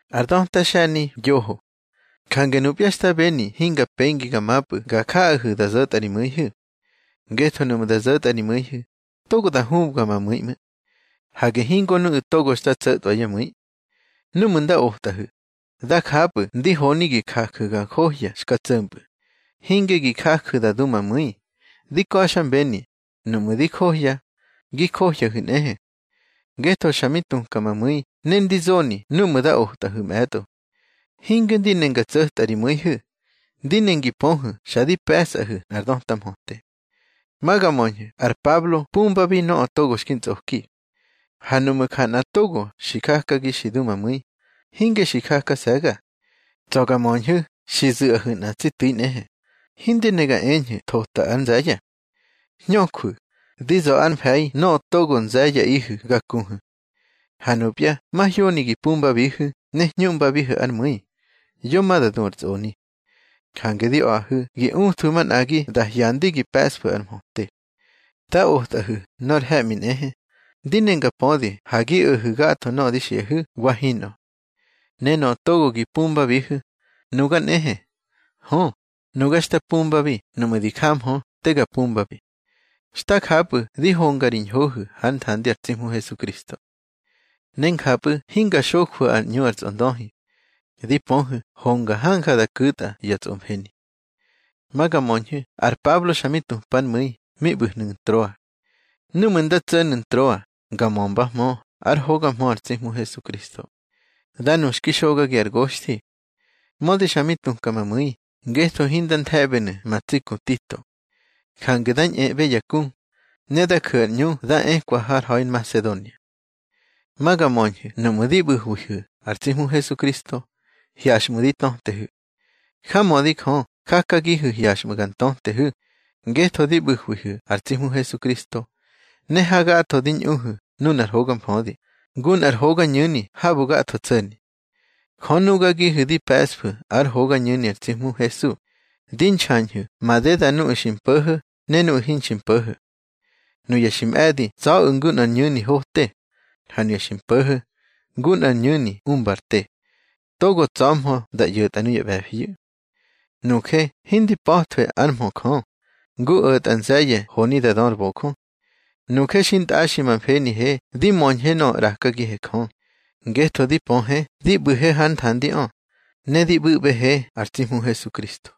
Ardonta shani yoho. Kangenupyashta beni hinga pengi gamapu gakaahu da zot animuihu. Geto num da zot animuihu. Togo da hum gamamuime. Hage hingo nu togo sta zot wayamui. Numunda ohtahu. Da kapu di honigi kaku ga kohya skatzempu. Hinge gi kaku da duma mui. Di koashan beni. Numu di kohya. Gi kohya hunehe. Geto shamitun kamamui. Nendi zoni numunda ohtahu meto. Hinge di nenga zot arimuihu. Di nengi ponhu shadi pesahu ardontam hote. Magamonye ar Pablo pumbabi no otogo shkintzohki. Hanumu kana togo shikaka gi shiduma mui. Hinge shikaka saga. Togamonye shizu ahun atzituinehe. Hindi nega enye tota anzaya. Nyoku. Dizo anfai no togo nzaya ihu gakuhu. Hanupya mahyonigi pumbabihu nehnyumbabihu anmui. Yomada dunrzoni. Kange di ahu gi tuman agi dahyandi gi paspu anmote. Ta ohtahu nor hemin ehe. Dinenga podi hagi gato no dishehu wahino. Neno togo gi pumbabihu. Nugan ehe. Ho. Nugashta pumbabi numedikam ho tega pumbabi. Shtak hapu di hongarin hohu handi artimu Jesucristo. Nen hapu hinga shokhu an nyuarts ondohi. Di ponhu honga hanga da kuta yats omheni. Magamonye ar Pablo shamitu pan mui mibuh nung troa. Numenda tsen troa gamomba mo ar hoga mo artimu Jesucristo. Danush kishoga gergoshti. Modi shamitu kamamui. Gesto hindan thebene matsiku tito. Kangedan beyakun. Neda kernyu da kwahar hoin Macedonia. Magamonye numudibuh wuhu artimu Jesucristo. Hiashmudito tehu. Hamodik ho. Kakagihu hiashmuganton tehu. Gesto dibuhu artimu Jesucristo. Nehagato din nunar hogam hodi. Gun ar hogan yuni habugato tseni. Konugagihu di pespu ar hogan yuni artimu Jesu. Din chanyu madeda nu shimpuhu nenu hin shimpuhu. Nu yashim edi za ungun an yuni hote. Han yashimpuhu. Gun an yuni umbarte. Togo tsamho da yutanu yabehiyu. Nuke hindi pahtwe anmokon. Gu anzaye honi da don bokon. Nuke shint ashiman peni he di monhe no rakagi he kon. Geto di ponhe di buhe han tandi on. Ne di bube he artimu Jesucristo.